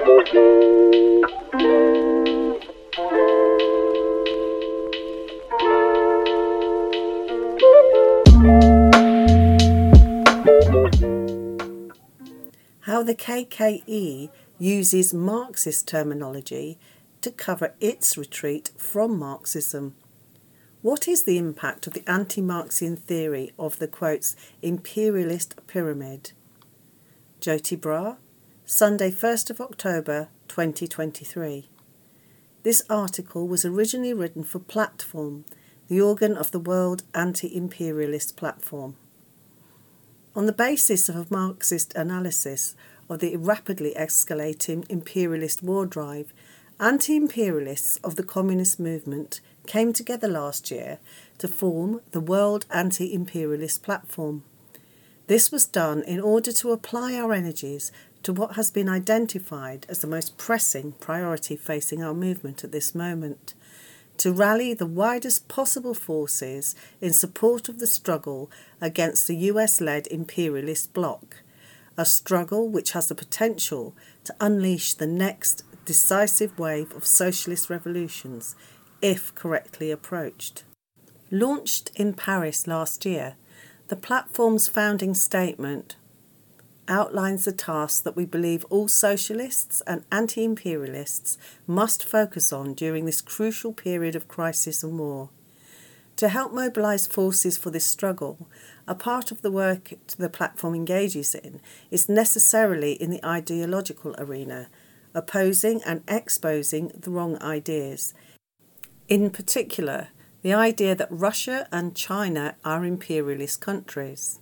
How the KKE uses Marxist terminology to cover its retreat from Marxism. What is the impact of the anti-Marxian theory of the, quotes, imperialist pyramid? Jyoti Brar, Sunday 1st of October 2023. This article was originally written for Platform, the organ of the World Anti-Imperialist Platform. On the basis of a Marxist analysis of the rapidly escalating imperialist war drive, anti-imperialists of the communist movement came together last year to form the World Anti-Imperialist Platform. This was done in order to apply our energies to what has been identified as the most pressing priority facing our movement at this moment, to rally the widest possible forces in support of the struggle against the US-led imperialist bloc, a struggle which has the potential to unleash the next decisive wave of socialist revolutions, if correctly approached. Launched in Paris last year, the platform's founding statement outlines the tasks that we believe all socialists and anti-imperialists must focus on during this crucial period of crisis and war. To help mobilise forces for this struggle, a part of the work the platform engages in is necessarily in the ideological arena, opposing and exposing the wrong ideas. In particular, the idea that Russia and China are imperialist countries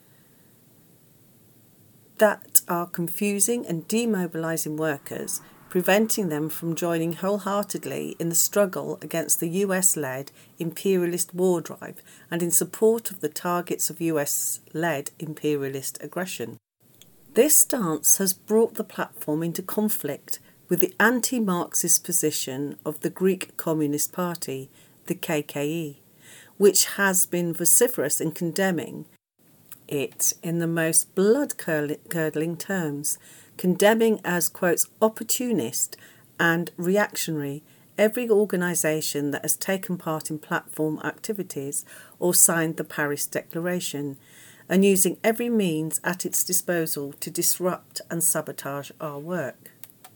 that are confusing and demobilising workers, preventing them from joining wholeheartedly in the struggle against the US-led imperialist war drive and in support of the targets of US-led imperialist aggression. This stance has brought the platform into conflict with the anti-Marxist position of the Greek Communist Party, the KKE, which has been vociferous in condemning it in the most blood-curdling terms, condemning as, quotes, opportunist and reactionary every organisation that has taken part in platform activities or signed the Paris Declaration, and using every means at its disposal to disrupt and sabotage our work.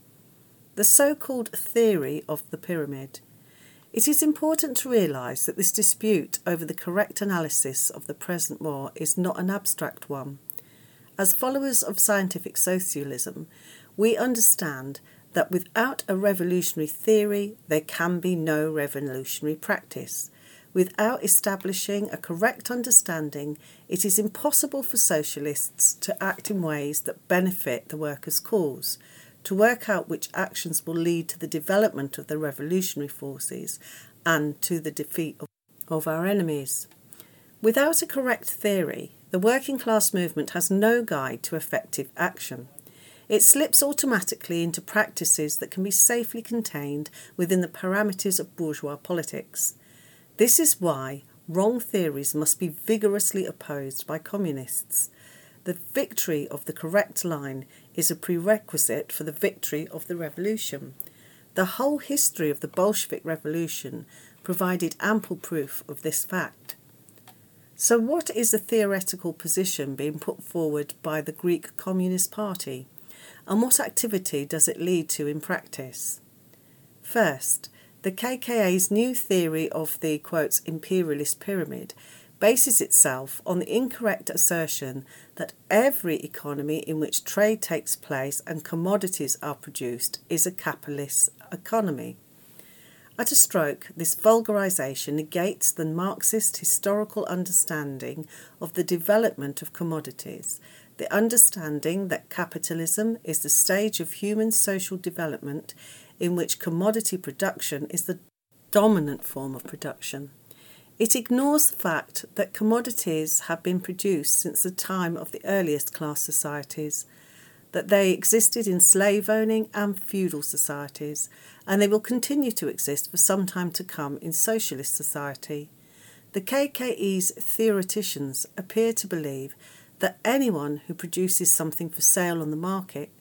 The so-called theory of the pyramid. It is important to realise that this dispute over the correct analysis of the present war is not an abstract one. As followers of scientific socialism, we understand that without a revolutionary theory, there can be no revolutionary practice. Without establishing a correct understanding, it is impossible for socialists to act in ways that benefit the workers' cause, to work out which actions will lead to the development of the revolutionary forces and to the defeat of our enemies. Without a correct theory, the working class movement has no guide to effective action. It slips automatically into practices that can be safely contained within the parameters of bourgeois politics. This is why wrong theories must be vigorously opposed by communists. The victory of the correct line is a prerequisite for the victory of the revolution. The whole history of the Bolshevik Revolution provided ample proof of this fact. So what is the theoretical position being put forward by the Greek Communist Party, and what activity does it lead to in practice? First, the KKA's new theory of the, quotes, imperialist pyramid bases itself on the incorrect assertion that every economy in which trade takes place and commodities are produced is a capitalist economy. At a stroke, this vulgarisation negates the Marxist historical understanding of the development of commodities, the understanding that capitalism is the stage of human social development in which commodity production is the dominant form of production. It ignores the fact that commodities have been produced since the time of the earliest class societies, that they existed in slave-owning and feudal societies, and they will continue to exist for some time to come in socialist society. The KKE's theoreticians appear to believe that anyone who produces something for sale on the market,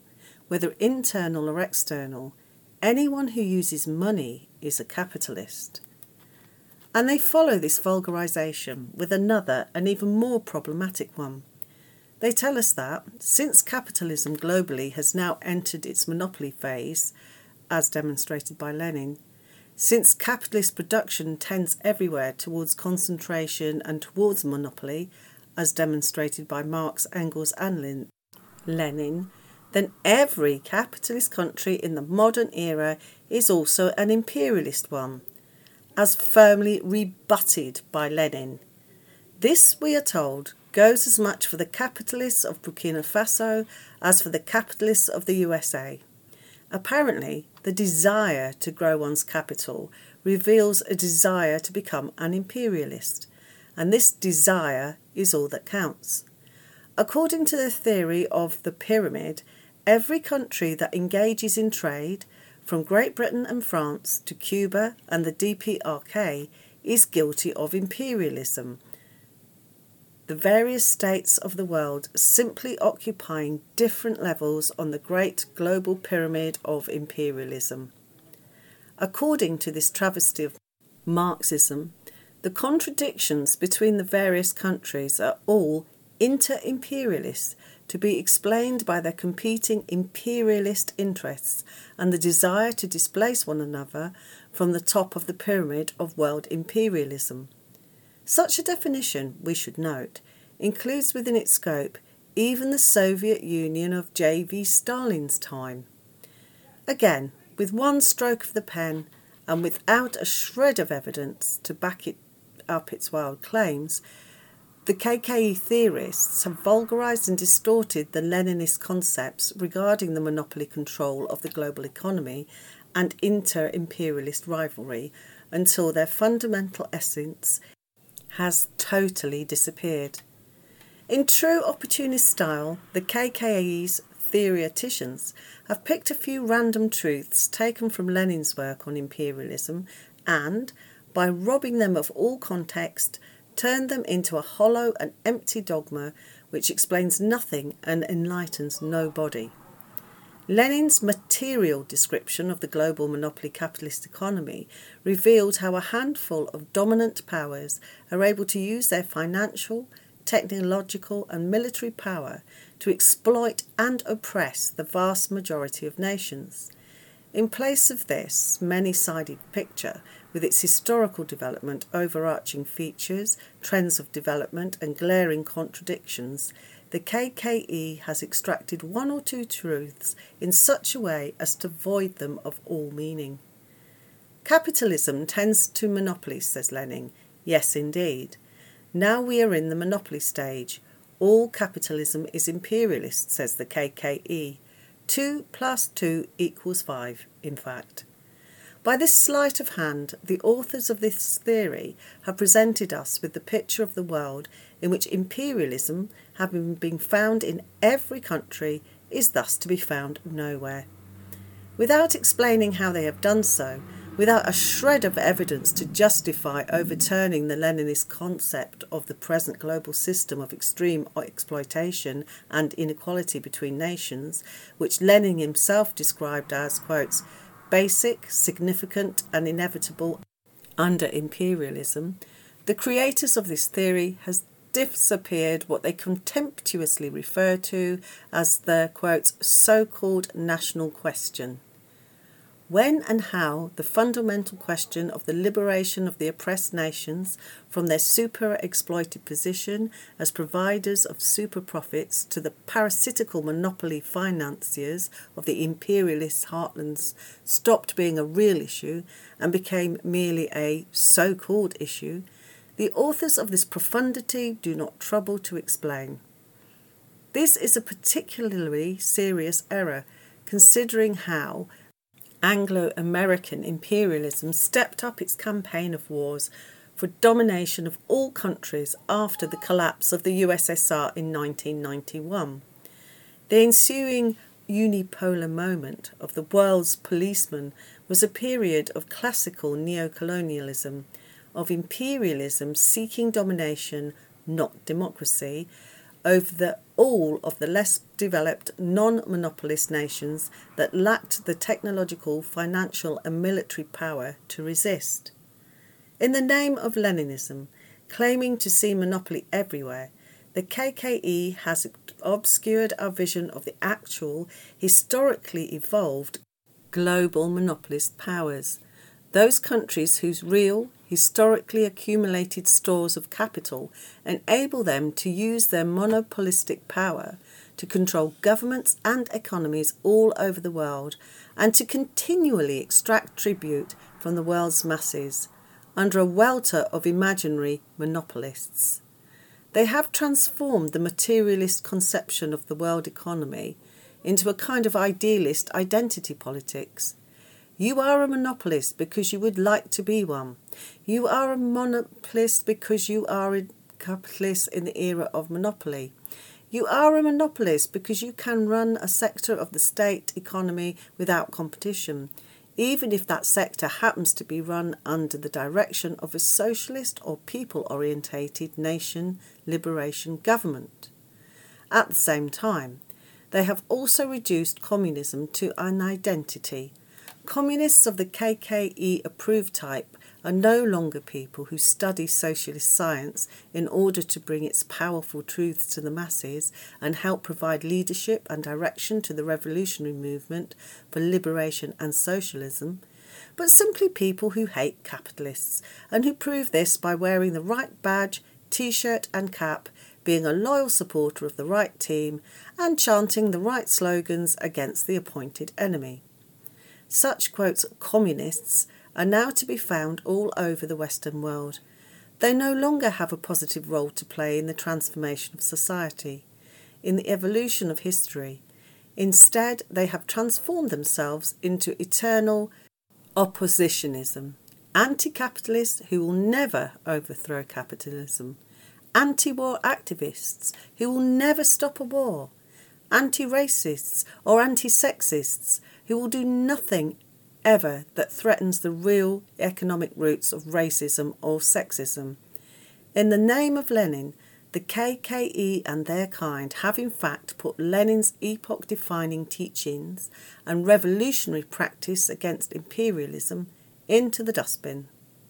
whether internal or external, anyone who uses money is a capitalist. And they follow this vulgarisation with another and even more problematic one. They tell us that, since capitalism globally has now entered its monopoly phase, as demonstrated by Lenin, since capitalist production tends everywhere towards concentration and towards monopoly, as demonstrated by Marx, Engels and Lenin, then every capitalist country in the modern era is also an imperialist one, as firmly rebutted by Lenin. This, we are told, goes as much for the capitalists of Burkina Faso as for the capitalists of the USA. Apparently, the desire to grow one's capital reveals a desire to become an imperialist, and this desire is all that counts. According to the theory of the pyramid, every country that engages in trade, from Great Britain and France to Cuba and the DPRK, is guilty of imperialism, the various states of the world simply occupying different levels on the great global pyramid of imperialism. According to this travesty of Marxism, the contradictions between the various countries are all inter-imperialist, to be explained by their competing imperialist interests and the desire to displace one another from the top of the pyramid of world imperialism. Such a definition, we should note, includes within its scope even the Soviet Union of J.V. Stalin's time. Again, with one stroke of the pen and without a shred of evidence to back it up its wild claims, the KKE theorists have vulgarised and distorted the Leninist concepts regarding the monopoly control of the global economy and inter-imperialist rivalry until their fundamental essence has totally disappeared. In true opportunist style, the KKE's theoreticians have picked a few random truths taken from Lenin's work on imperialism and, by robbing them of all context, turned them into a hollow and empty dogma which explains nothing and enlightens nobody. Lenin's material description of the global monopoly capitalist economy revealed how a handful of dominant powers are able to use their financial, technological and military power to exploit and oppress the vast majority of nations. In place of this many-sided picture, with its historical development, overarching features, trends of development and glaring contradictions, the KKE has extracted one or two truths in such a way as to void them of all meaning. Capitalism tends to monopoly, says Lenin. Yes, indeed. Now we are in the monopoly stage. All capitalism is imperialist, says the KKE. 2 + 2 = 5, in fact. By this sleight of hand, the authors of this theory have presented us with the picture of the world in which imperialism, having been found in every country, is thus to be found nowhere. Without explaining how they have done so, without a shred of evidence to justify overturning the Leninist concept of the present global system of extreme exploitation and inequality between nations, which Lenin himself described as, quotes, basic, significant and inevitable under imperialism, the creators of this theory has disappeared what they contemptuously refer to as the, quote, so-called national question. When and how the fundamental question of the liberation of the oppressed nations from their super-exploited position as providers of super-profits to the parasitical monopoly financiers of the imperialist heartlands stopped being a real issue and became merely a so-called issue, the authors of this profundity do not trouble to explain. This is a particularly serious error, considering how Anglo-American imperialism stepped up its campaign of wars for domination of all countries after the collapse of the USSR in 1991. The ensuing unipolar moment of the world's policeman was a period of classical neocolonialism, of imperialism seeking domination, not democracy, over the all of the less developed non-monopolist nations that lacked the technological, financial and military power to resist. In the name of Leninism, claiming to see monopoly everywhere, the KKE has obscured our vision of the actual, historically evolved global monopolist powers, those countries whose real, historically accumulated stores of capital enable them to use their monopolistic power to control governments and economies all over the world and to continually extract tribute from the world's masses under a welter of imaginary monopolists. They have transformed the materialist conception of the world economy into a kind of idealist identity politics. You are a monopolist because you would like to be one. You are a monopolist because you are a capitalist in the era of monopoly. You are a monopolist because you can run a sector of the state economy without competition, even if that sector happens to be run under the direction of a socialist or people-orientated nation liberation government. At the same time, they have also reduced communism to an identity. Communists of the KKE-approved type are no longer people who study socialist science in order to bring its powerful truths to the masses and help provide leadership and direction to the revolutionary movement for liberation and socialism, but simply people who hate capitalists and who prove this by wearing the right badge, T-shirt and cap, being a loyal supporter of the right team and chanting the right slogans against the appointed enemy. Such, quote, communists are now to be found all over the Western world. They no longer have a positive role to play in the transformation of society, in the evolution of history. Instead, they have transformed themselves into eternal oppositionism, anti-capitalists who will never overthrow capitalism, anti-war activists who will never stop a war, anti-racists or anti-sexists who will do nothing ever that threatens the real economic roots of racism or sexism. In the name of Lenin, the KKE and their kind have in fact put Lenin's epoch-defining teachings and revolutionary practice against imperialism into the dustbin.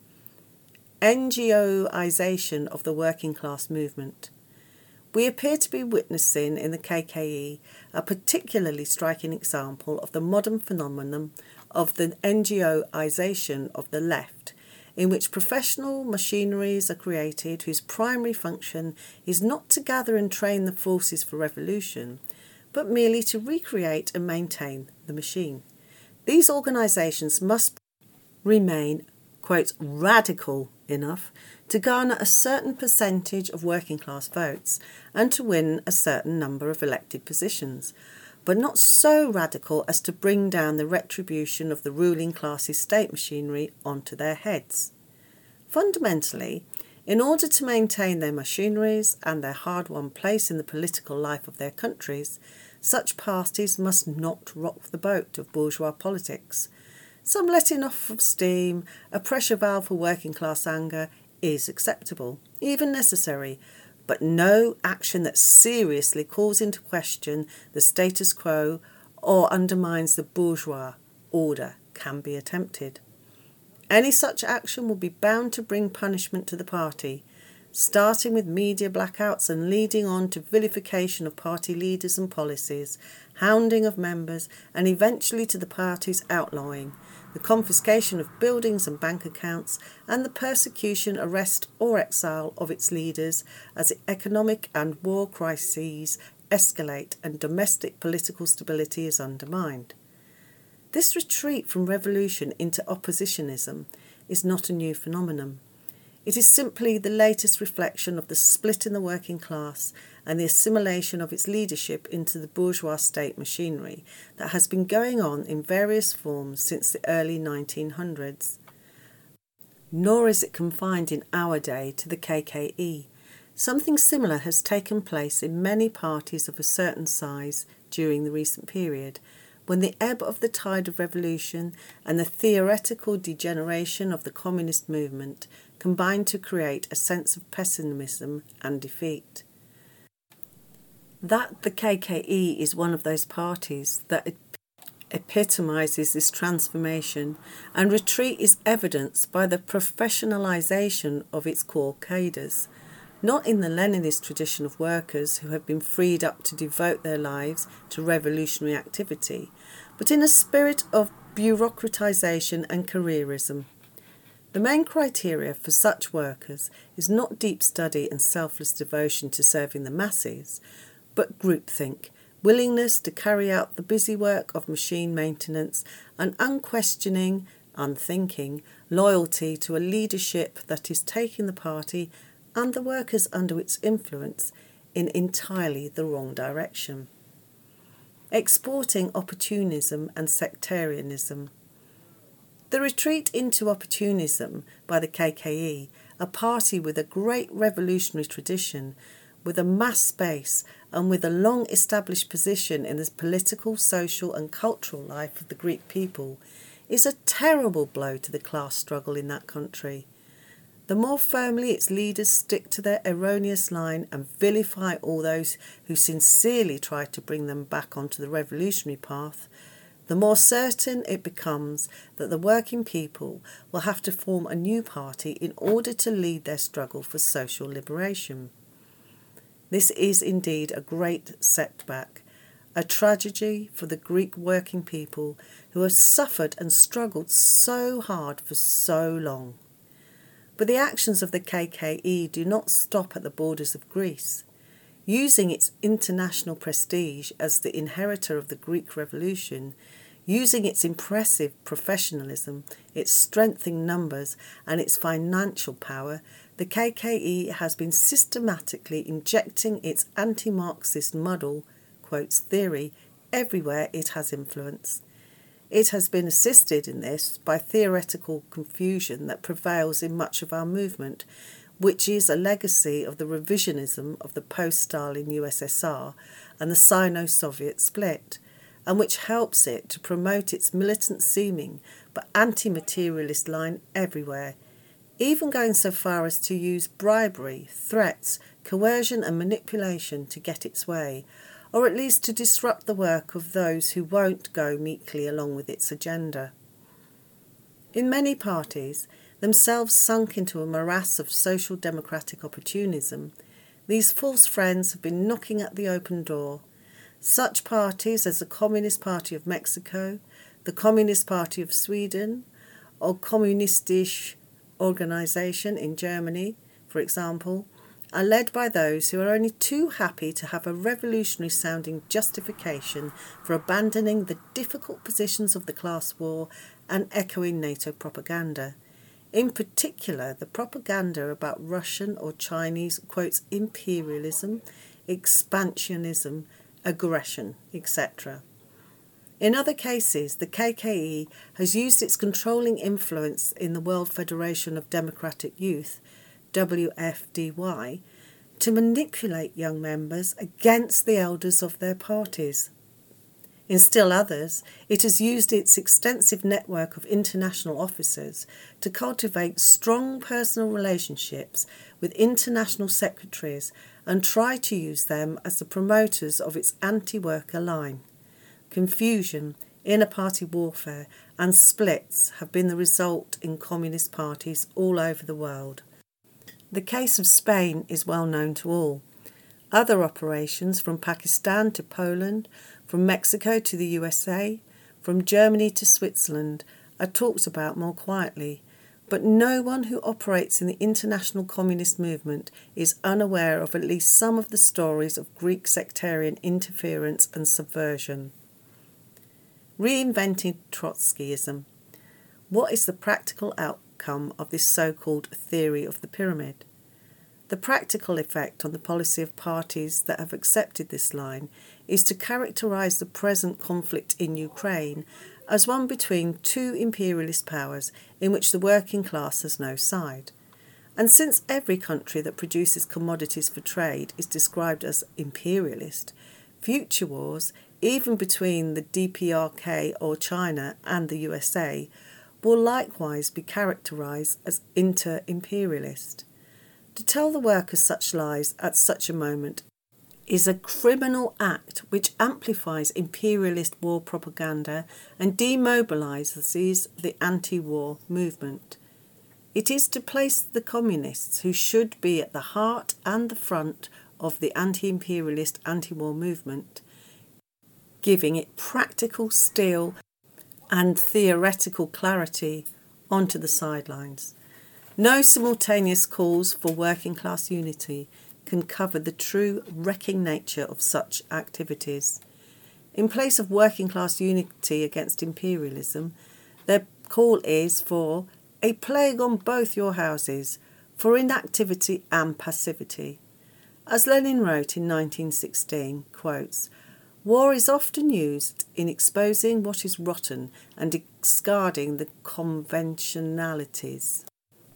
NGOisation of the working class movement. We appear to be witnessing in the KKE a particularly striking example of the modern phenomenon of the NGOisation of the left, in which professional machineries are created whose primary function is not to gather and train the forces for revolution, but merely to recreate and maintain the machine. These organisations must remain, quote, radical enough to garner a certain percentage of working class votes and to win a certain number of elected positions, but not so radical as to bring down the retribution of the ruling class's state machinery onto their heads. Fundamentally, in order to maintain their machineries and their hard-won place in the political life of their countries, such parties must not rock the boat of bourgeois politics. Some letting off of steam, a pressure valve for working class anger, is acceptable, even necessary, but no action that seriously calls into question the status quo or undermines the bourgeois order can be attempted. Any such action will be bound to bring punishment to the party, starting with media blackouts and leading on to vilification of party leaders and policies, hounding of members, and eventually to the party's outlawing, the confiscation of buildings and bank accounts, and the persecution, arrest or exile of its leaders as economic and war crises escalate and domestic political stability is undermined. This retreat from revolution into oppositionism is not a new phenomenon. It is simply the latest reflection of the split in the working class and the assimilation of its leadership into the bourgeois state machinery that has been going on in various forms since the early 1900s. Nor is it confined in our day to the KKE. Something similar has taken place in many parties of a certain size during the recent period, when the ebb of the tide of revolution and the theoretical degeneration of the communist movement combined to create a sense of pessimism and defeat. That the KKE is one of those parties that epitomises this transformation, and Retreat is evidenced by the professionalisation of its core cadres, not in the Leninist tradition of workers who have been freed up to devote their lives to revolutionary activity, but in a spirit of bureaucratisation and careerism. The main criteria for such workers is not deep study and selfless devotion to serving the masses, but groupthink, willingness to carry out the busy work of machine maintenance, and unthinking loyalty to a leadership that is taking the party and the workers under its influence in entirely the wrong direction. Exporting opportunism and sectarianism. The retreat into opportunism by the KKE, a party with a great revolutionary tradition, with a mass base and with a long established position in the political, social and cultural life of the Greek people, is a terrible blow to the class struggle in that country. The more firmly its leaders stick to their erroneous line and vilify all those who sincerely try to bring them back onto the revolutionary path, the more certain it becomes that the working people will have to form a new party in order to lead their struggle for social liberation. This is indeed a great setback, a tragedy for the Greek working people who have suffered and struggled so hard for so long. But the actions of the KKE do not stop at the borders of Greece. Using its international prestige as the inheritor of the Greek Revolution, using its impressive professionalism, its strength in numbers and its financial power, the KKE has been systematically injecting its anti-Marxist muddle, quotes theory, everywhere it has influence. It has been assisted in this by theoretical confusion that prevails in much of our movement, which is a legacy of the revisionism of the post-Stalin USSR and the Sino-Soviet split, and which helps it to promote its militant-seeming but anti-materialist line everywhere, even going so far as to use bribery, threats, coercion and manipulation to get its way, or at least to disrupt the work of those who won't go meekly along with its agenda. In many parties, themselves sunk into a morass of social democratic opportunism, these false friends have been knocking at the open door. Such parties as the Communist Party of Mexico, the Communist Party of Sweden, or Kommunistische Organisation in Germany, for example, are led by those who are only too happy to have a revolutionary-sounding justification for abandoning the difficult positions of the class war and echoing NATO propaganda. In particular, the propaganda about Russian or Chinese, quotes, imperialism, expansionism, aggression, etc. In other cases, the KKE has used its controlling influence in the World Federation of Democratic Youth, WFDY, to manipulate young members against the elders of their parties. In still others, it has used its extensive network of international officers to cultivate strong personal relationships with international secretaries and try to use them as the promoters of its anti-worker line. Confusion, inner-party warfare and splits have been the result in communist parties all over the world. The case of Spain is well known to all. Other operations from Pakistan to Poland, from Mexico to the USA, from Germany to Switzerland are talked about more quietly, but no one who operates in the international communist movement is unaware of at least some of the stories of Greek sectarian interference and subversion. Reinventing Trotskyism. What is the practical outcome of this so-called theory of the pyramid? The practical effect on the policy of parties that have accepted this line is to characterise the present conflict in Ukraine as one between two imperialist powers in which the working class has no side. And since every country that produces commodities for trade is described as imperialist, future wars, even between the DPRK or China and the USA, will likewise be characterised as inter-imperialist. To tell the workers such lies at such a moment is a criminal act which amplifies imperialist war propaganda and demobilises the anti-war movement. It is to place the communists, who should be at the heart and the front of the anti-imperialist anti-war movement, giving it practical steel and theoretical clarity, onto the sidelines. No simultaneous calls for working class unity can cover the true wrecking nature of such activities. In place of working class unity against imperialism, their call is for a plague on both your houses, for inactivity and passivity. As Lenin wrote in 1916, quotes, "War is often used in exposing what is rotten and discarding the conventionalities."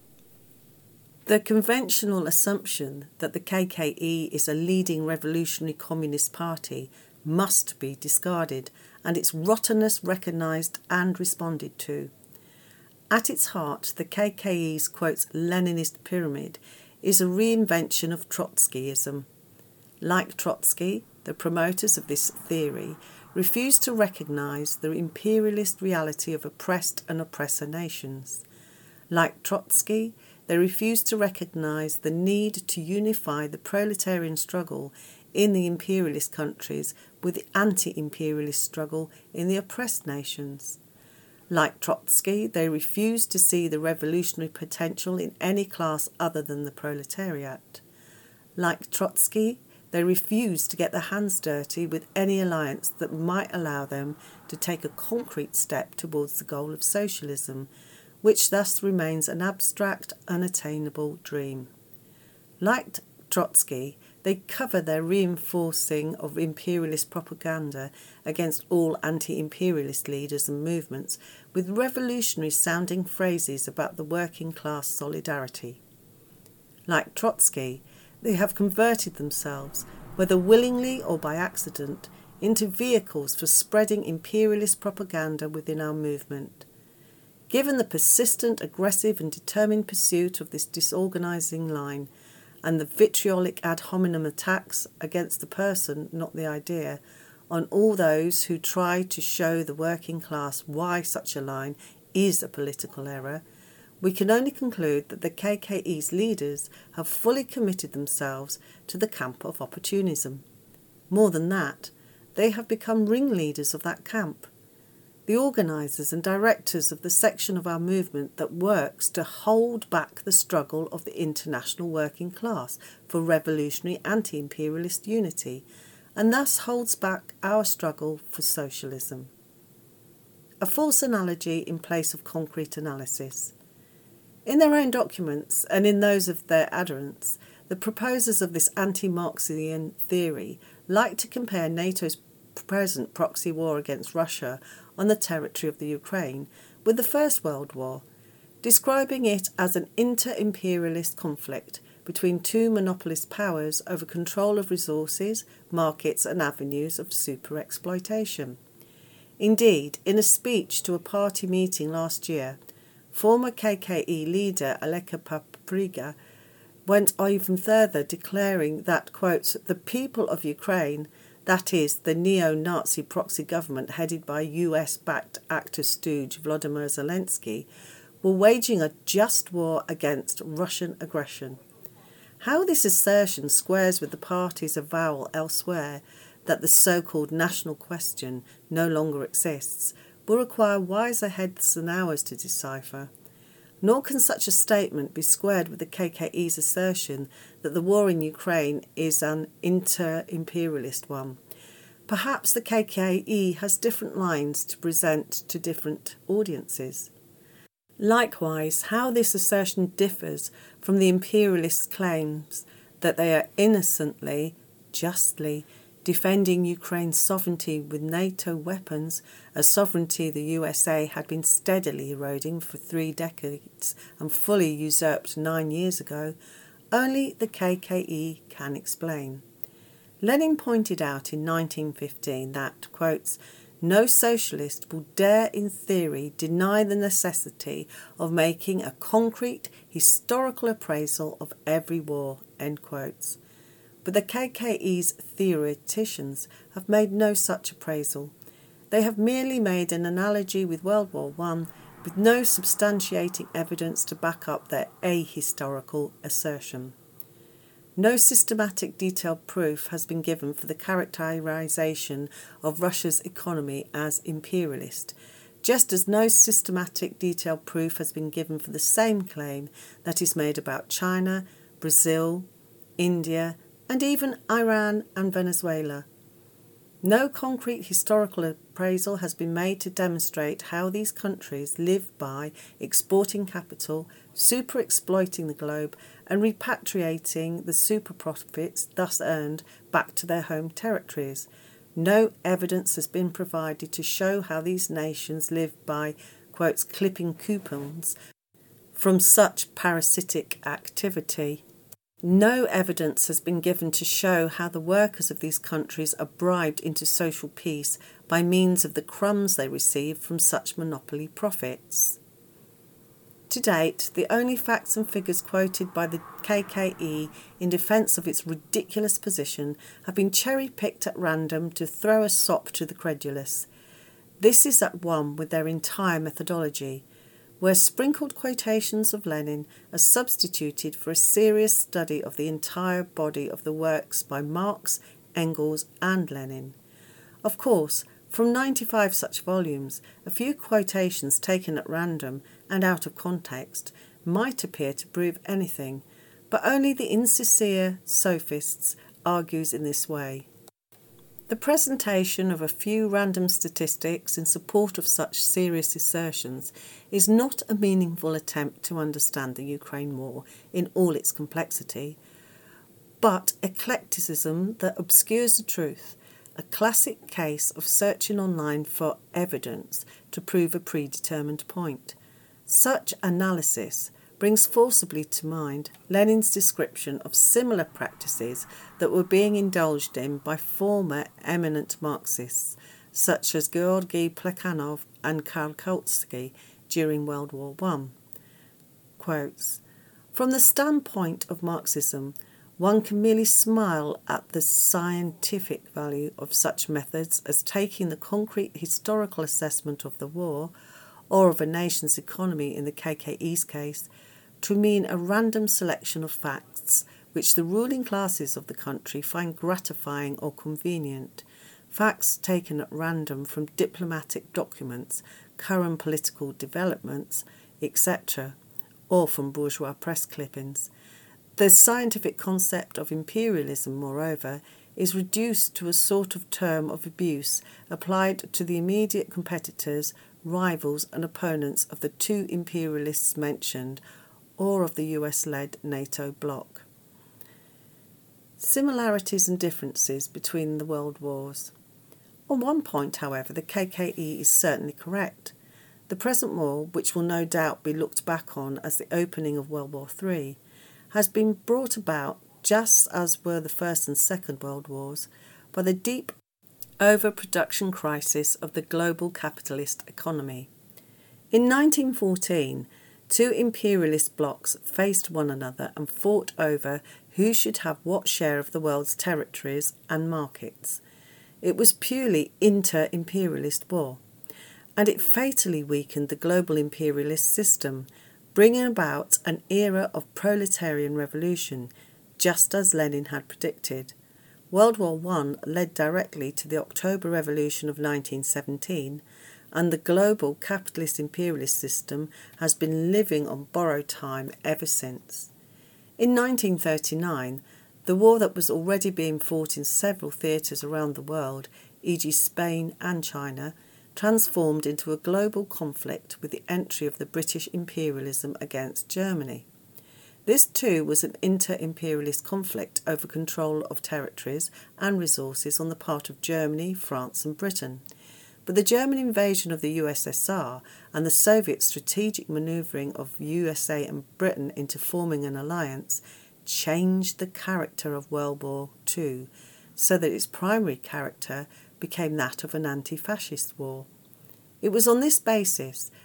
The conventional assumption that the KKE is a leading revolutionary communist party must be discarded and its rottenness recognised and responded to. At its heart, the KKE's, quotes, Leninist pyramid is a reinvention of Trotskyism. Like Trotsky, the promoters of this theory refuse to recognise the imperialist reality of oppressed and oppressor nations. Like Trotsky, they refuse to recognise the need to unify the proletarian struggle in the imperialist countries with the anti-imperialist struggle in the oppressed nations. Like Trotsky, they refuse to see the revolutionary potential in any class other than the proletariat. Like Trotsky, they refuse to get their hands dirty with any alliance that might allow them to take a concrete step towards the goal of socialism, which thus remains an abstract, unattainable dream. Like Trotsky, they cover their reinforcing of imperialist propaganda against all anti-imperialist leaders and movements with revolutionary-sounding phrases about the working class solidarity. Like Trotsky, they have converted themselves, whether willingly or by accident, into vehicles for spreading imperialist propaganda within our movement. Given the persistent, aggressive and determined pursuit of this disorganising line and the vitriolic ad hominem attacks against the person, not the idea, on all those who try to show the working class why such a line is a political error, we can only conclude that the KKE's leaders have fully committed themselves to the camp of opportunism. More than that, they have become ringleaders of that camp, the organisers and directors of the section of our movement that works to hold back the struggle of the international working class for revolutionary anti-imperialist unity, and thus holds back our struggle for socialism. A false analogy in place of concrete analysis. In their own documents, and in those of their adherents, the proposers of this anti-Marxian theory like to compare NATO's present proxy war against Russia on the territory of the Ukraine with the First World War, describing it as an inter-imperialist conflict between two monopolist powers over control of resources, markets and avenues of super-exploitation. Indeed, in a speech to a party meeting last year, former KKE leader Aleka Papriga went even further, declaring that, quote, "the people of Ukraine, that is, the neo-Nazi proxy government headed by US-backed actor stooge Volodymyr Zelensky, were waging a just war against Russian aggression." How this assertion squares with the party's avowal elsewhere that the so-called national question no longer exists will require wiser heads than ours to decipher. Nor can such a statement be squared with the KKE's assertion that the war in Ukraine is an inter-imperialist one. Perhaps the KKE has different lines to present to different audiences. Likewise, how this assertion differs from the imperialists' claims that they are innocently, justly, defending Ukraine's sovereignty with NATO weapons, a sovereignty the USA had been steadily eroding for 3 decades and fully usurped 9 years ago, only the KKE can explain. Lenin pointed out in 1915 that, quotes, "no socialist will dare in theory deny the necessity of making a concrete historical appraisal of every war," end quotes. but the KKE's theoreticians have made no such appraisal. They have merely made an analogy with World War I with no substantiating evidence to back up their ahistorical assertion. No systematic detailed proof has been given for the characterization of Russia's economy as imperialist, just as no systematic detailed proof has been given for the same claim that is made about China, Brazil, India, and even Iran and Venezuela. No concrete historical appraisal has been made to demonstrate how these countries live by exporting capital, super-exploiting the globe, and repatriating the super profits thus earned back to their home territories. No evidence has been provided to show how these nations live by, quotes, clipping coupons from such parasitic activity. No evidence has been given to show how the workers of these countries are bribed into social peace by means of the crumbs they receive from such monopoly profits. To date, the only facts and figures quoted by the KKE in defence of its ridiculous position have been cherry-picked at random to throw a sop to the credulous. This is at one with their entire methodology, where sprinkled quotations of Lenin are substituted for a serious study of the entire body of the works by Marx, Engels and Lenin. Of course, from 95 such volumes, a few quotations taken at random and out of context might appear to prove anything, but only the insincere sophists argues in this way. The presentation of a few random statistics in support of such serious assertions is not a meaningful attempt to understand the Ukraine war in all its complexity, but eclecticism that obscures the truth, a classic case of searching online for evidence to prove a predetermined point. Such analysis brings forcibly to mind Lenin's description of similar practices that were being indulged in by former eminent Marxists such as Georgy Plekhanov and Karl Kautsky during World War I. Quotes, "From the standpoint of Marxism, one can merely smile at the scientific value of such methods as taking the concrete historical assessment of the war, or of a nation's economy in the KKE's case, to mean a random selection of facts which the ruling classes of the country find gratifying or convenient, facts taken at random from diplomatic documents, current political developments, etc., or from bourgeois press clippings. The scientific concept of imperialism, moreover, is reduced to a sort of term of abuse applied to the immediate competitors, rivals and opponents of the two imperialists mentioned, or of the US-led NATO bloc." Similarities and differences between the world wars. On one point, however, the KKE is certainly correct. The present war, which will no doubt be looked back on as the opening of World War III, has been brought about, just as were the First and Second World Wars, by the deep overproduction crisis of the global capitalist economy. In 1914, two imperialist blocs faced one another and fought over who should have what share of the world's territories and markets. It was purely inter-imperialist war, and it fatally weakened the global imperialist system, bringing about an era of proletarian revolution, just as Lenin had predicted. World War I led directly to the October Revolution of 1917, and the global capitalist imperialist system has been living on borrowed time ever since. In 1939, the war that was already being fought in several theatres around the world, e.g. Spain and China, transformed into a global conflict with the entry of the British imperialism against Germany. This too was an inter-imperialist conflict over control of territories and resources on the part of Germany, France and Britain. But the German invasion of the USSR and the Soviet strategic manoeuvring of USA and Britain into forming an alliance changed the character of World War II, so that its primary character became that of an anti-fascist war. It was on this basis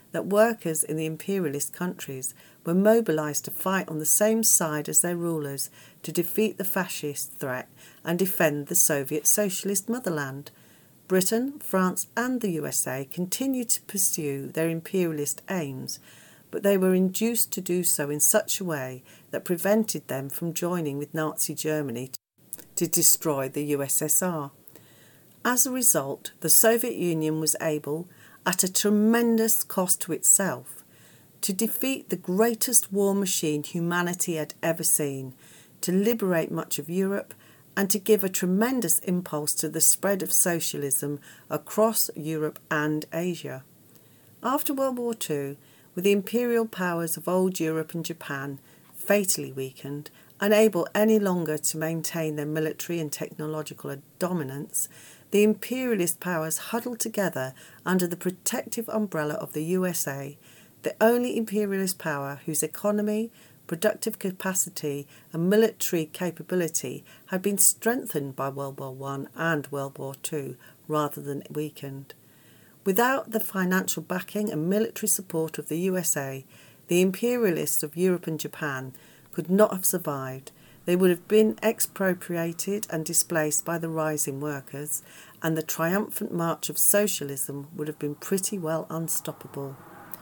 that workers in the imperialist countries were mobilised to fight on the same side as their rulers to defeat the fascist threat and defend the Soviet socialist motherland. Britain, France and the USA continued to pursue their imperialist aims, but they were induced to do so in such a way that prevented them from joining with Nazi Germany to destroy the USSR. As a result, the Soviet Union was able, at a tremendous cost to itself, to defeat the greatest war machine humanity had ever seen, to liberate much of Europe, and to give a tremendous impulse to the spread of socialism across Europe and Asia. After World War II, with the imperial powers of old Europe and Japan fatally weakened, unable any longer to maintain their military and technological dominance, the imperialist powers huddled together under the protective umbrella of the USA, the only imperialist power whose economy, productive capacity and military capability had been strengthened by World War I and World War II rather than weakened. Without the financial backing and military support of the USA, the imperialists of Europe and Japan could not have survived. They would have been expropriated and displaced by the rising workers, and the triumphant march of socialism would have been pretty well unstoppable.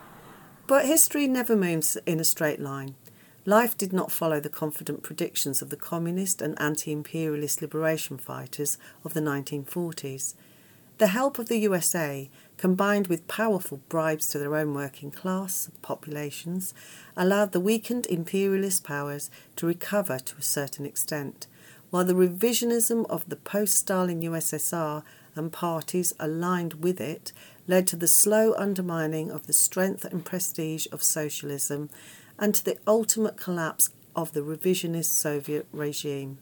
But history never moves in a straight line. Life did not follow the confident predictions of the communist and anti-imperialist liberation fighters of the 1940s. The help of the USA, combined with powerful bribes to their own working class populations, allowed the weakened imperialist powers to recover to a certain extent, while the revisionism of the post-Stalin USSR and parties aligned with it led to the slow undermining of the strength and prestige of socialism and to the ultimate collapse of the revisionist Soviet regime.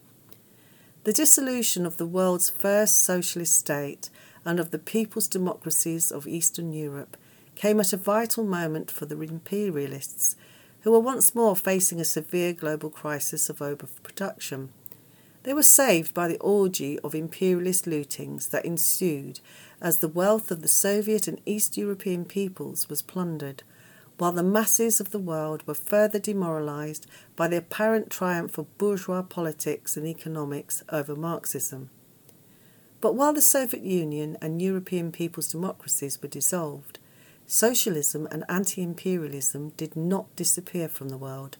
The dissolution of the world's first socialist state and of the people's democracies of Eastern Europe came at a vital moment for the imperialists, who were once more facing a severe global crisis of overproduction. They were saved by the orgy of imperialist lootings that ensued as the wealth of the Soviet and East European peoples was plundered, while the masses of the world were further demoralised by the apparent triumph of bourgeois politics and economics over Marxism. But while the Soviet Union and European people's democracies were dissolved, socialism and anti-imperialism did not disappear from the world.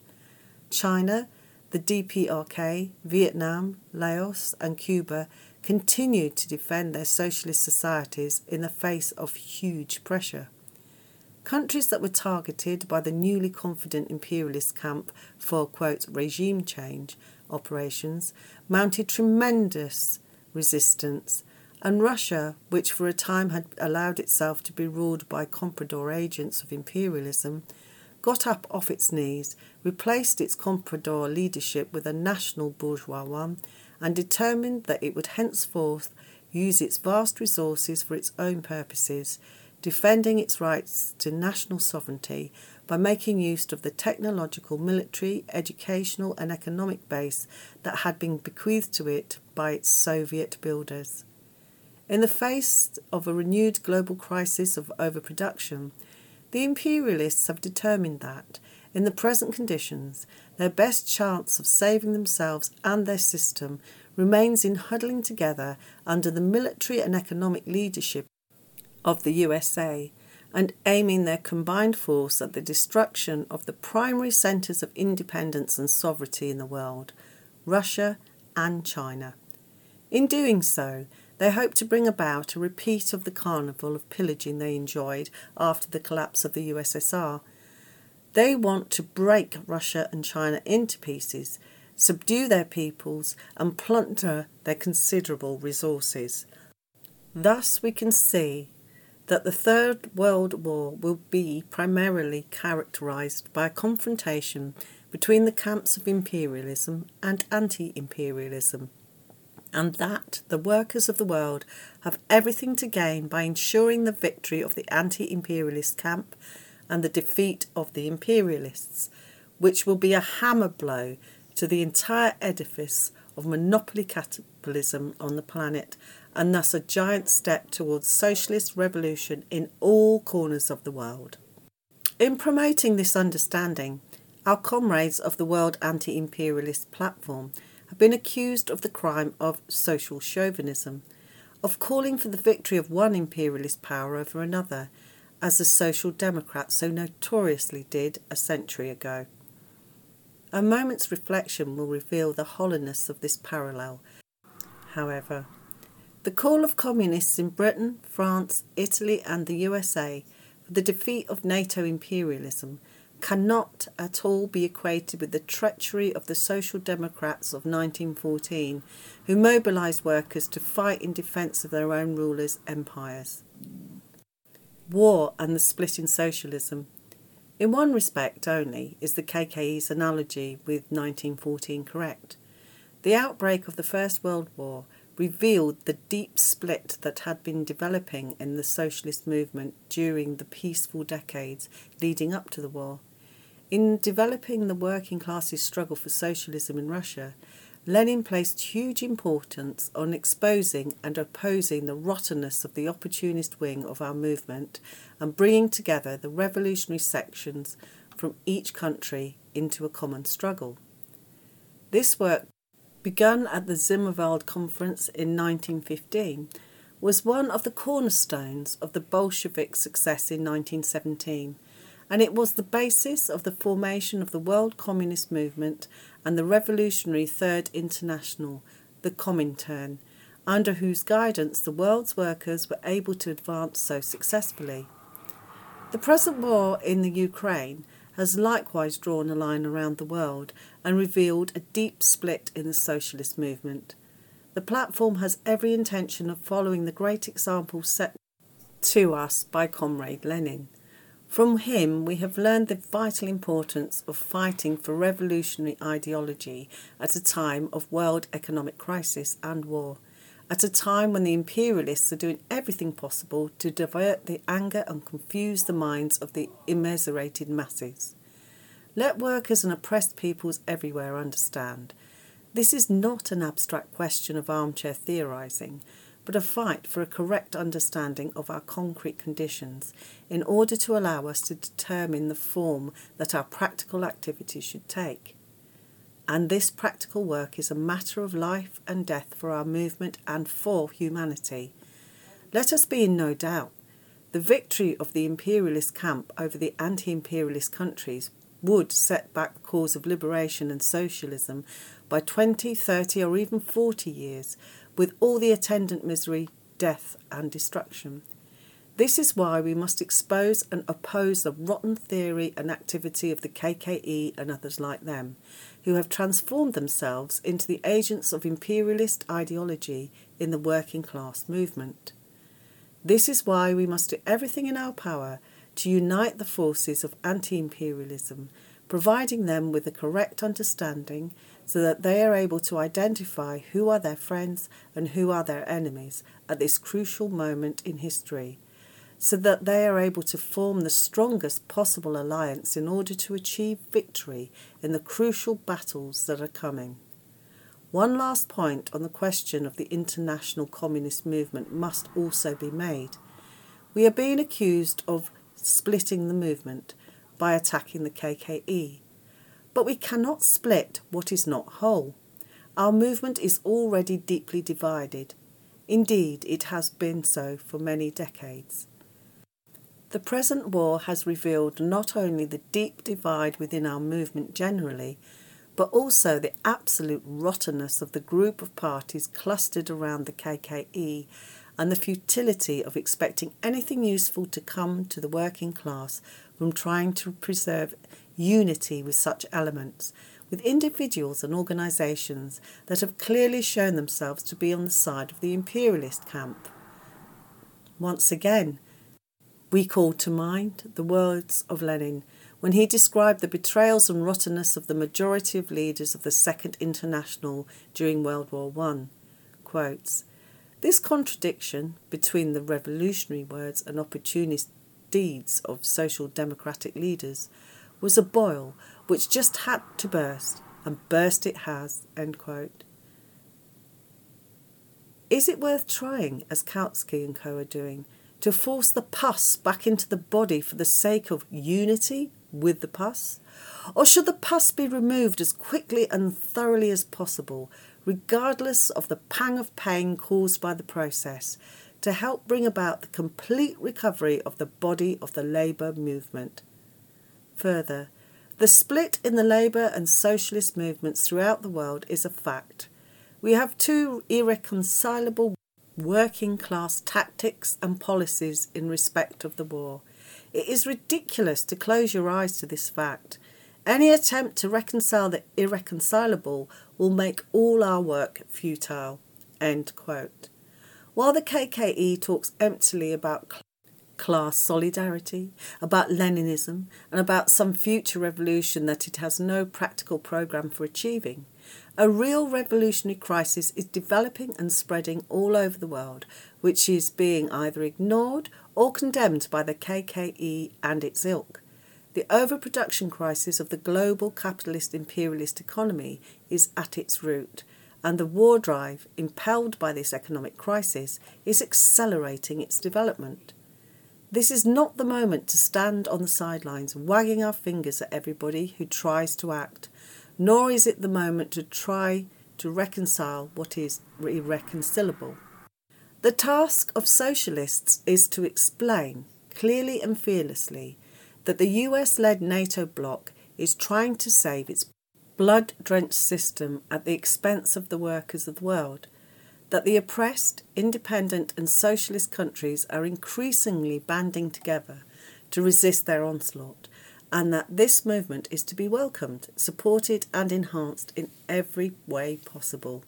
China, the DPRK, Vietnam, Laos and Cuba continued to defend their socialist societies in the face of huge pressure. Countries that were targeted by the newly confident imperialist camp for, quote, regime change operations mounted tremendous resistance, and Russia, which for a time had allowed itself to be ruled by comprador agents of imperialism, got up off its knees, replaced its comprador leadership with a national bourgeois one, and determined that it would henceforth use its vast resources for its own purposes, defending its rights to national sovereignty by making use of the technological, military, educational and economic base that had been bequeathed to it by its Soviet builders. In the face of a renewed global crisis of overproduction, the imperialists have determined that, in the present conditions, their best chance of saving themselves and their system remains in huddling together under the military and economic leadership of the USA and aiming their combined force at the destruction of the primary centres of independence and sovereignty in the world, Russia and China. In doing so, they hope to bring about a repeat of the carnival of pillaging they enjoyed after the collapse of the USSR. They want to break Russia and China into pieces, subdue their peoples and plunder their considerable resources. Thus we can see that the Third World War will be primarily characterised by a confrontation between the camps of imperialism and anti-imperialism, and that the workers of the world have everything to gain by ensuring the victory of the anti-imperialist camp and the defeat of the imperialists, which will be a hammer blow to the entire edifice of monopoly capitalism on the planet, and thus a giant step towards socialist revolution in all corners of the world. In promoting this understanding, our comrades of the World Anti-Imperialist Platform have been accused of the crime of social chauvinism, of calling for the victory of one imperialist power over another, as the Social Democrats so notoriously did a century ago. A moment's reflection will reveal the hollowness of this parallel. However, the call of communists in Britain, France, Italy and the USA for the defeat of NATO imperialism cannot at all be equated with the treachery of the Social Democrats of 1914, who mobilised workers to fight in defence of their own rulers' empires. War and the split in socialism. In one respect only is the KKE's analogy with 1914 correct. The outbreak of the First World War revealed the deep split that had been developing in the socialist movement during the peaceful decades leading up to the war. In developing the working classes' struggle for socialism in Russia, Lenin placed huge importance on exposing and opposing the rottenness of the opportunist wing of our movement and bringing together the revolutionary sections from each country into a common struggle. This work, begun at the Zimmerwald Conference in 1915, was one of the cornerstones of the Bolshevik success in 1917, and it was the basis of the formation of the World Communist Movement and the revolutionary Third International, the Comintern, under whose guidance the world's workers were able to advance so successfully. The present war in the Ukraine has likewise drawn a line around the world and revealed a deep split in the socialist movement. The platform has every intention of following the great example set to us by Comrade Lenin. From him we have learned the vital importance of fighting for revolutionary ideology at a time of world economic crisis and war, at a time when the imperialists are doing everything possible to divert the anger and confuse the minds of the immiserated masses. Let workers and oppressed peoples everywhere understand. This is not an abstract question of armchair theorising, but a fight for a correct understanding of our concrete conditions in order to allow us to determine the form that our practical activities should take. And this practical work is a matter of life and death for our movement and for humanity. Let us be in no doubt. The victory of the imperialist camp over the anti-imperialist countries would set back the cause of liberation and socialism by 20, 30 or even 40 years, with all the attendant misery, death and destruction. This is why we must expose and oppose the rotten theory and activity of the KKE and others like them, who have transformed themselves into the agents of imperialist ideology in the working class movement. This is why we must do everything in our power to unite the forces of anti-imperialism, providing them with a correct understanding so that they are able to identify who are their friends and who are their enemies at this crucial moment in history, so that they are able to form the strongest possible alliance in order to achieve victory in the crucial battles that are coming. One last point on the question of the international communist movement must also be made. We are being accused of splitting the movement by attacking the KKE. But we cannot split what is not whole. Our movement is already deeply divided. Indeed, it has been so for many decades. The present war has revealed not only the deep divide within our movement generally, but also the absolute rottenness of the group of parties clustered around the KKE and the futility of expecting anything useful to come to the working class from trying to preserve unity with such elements, with individuals and organisations that have clearly shown themselves to be on the side of the imperialist camp. Once again, we call to mind the words of Lenin when he described the betrayals and rottenness of the majority of leaders of the Second International during World War I. Quotes, "This contradiction between the revolutionary words and opportunist deeds of social democratic leaders was a boil which just had to burst, and burst it has." End quote. Is it worth trying, as Kautsky and co are doing, To force the pus back into the body for the sake of unity with the pus? Or should the pus be removed as quickly and thoroughly as possible, regardless of the pang of pain caused by the process, to help bring about the complete recovery of the body of the labour movement? Further, the split in the labour and socialist movements throughout the world is a fact. We have two irreconcilable working class tactics and policies in respect of the war. It is ridiculous to close your eyes to this fact. Any attempt to reconcile the irreconcilable will make all our work futile." End quote. While the KKE talks emptily about class solidarity, about Leninism, and about some future revolution that it has no practical programme for achieving, a real revolutionary crisis is developing and spreading all over the world, which is being either ignored or condemned by the KKE and its ilk. The overproduction crisis of the global capitalist imperialist economy is at its root, and the war drive, impelled by this economic crisis, is accelerating its development. This is not the moment to stand on the sidelines wagging our fingers at everybody who tries to act, nor is it the moment to try to reconcile what is irreconcilable. The task of socialists is to explain, clearly and fearlessly, that the US-led NATO bloc is trying to save its blood-drenched system at the expense of the workers of the world, that the oppressed, independent and socialist countries are increasingly banding together to resist their onslaught, and that this movement is to be welcomed, supported and enhanced in every way possible.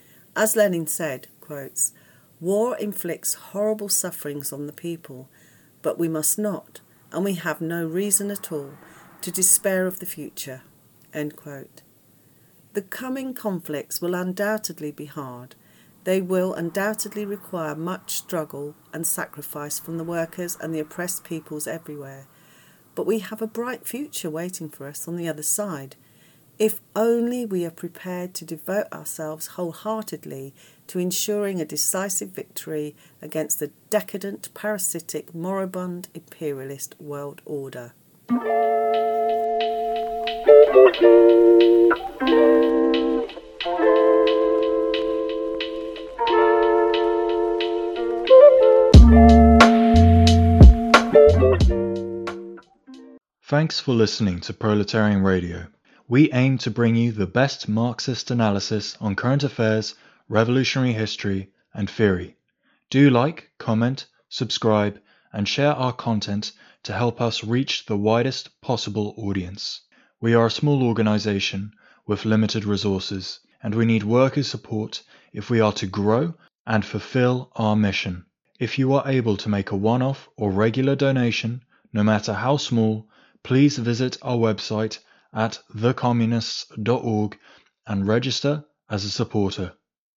As Lenin said, quotes, "War inflicts horrible sufferings on the people, but we must not, and we have no reason at all, to despair of the future." End quote. The coming conflicts will undoubtedly be hard. They will undoubtedly require much struggle and sacrifice from the workers and the oppressed peoples everywhere. But we have a bright future waiting for us on the other side, if only we are prepared to devote ourselves wholeheartedly to ensuring a decisive victory against the decadent, parasitic, moribund, imperialist world order. Thanks for listening to Proletarian Radio. We aim to bring you the best Marxist analysis on current affairs, revolutionary history, and theory. Do like, comment, subscribe, and share our content to help us reach the widest possible audience. We are a small organization with limited resources, and we need workers' support if we are to grow and fulfill our mission. If you are able to make a one-off or regular donation, no matter how small, please visit our website at thecommunists.org and register as a supporter.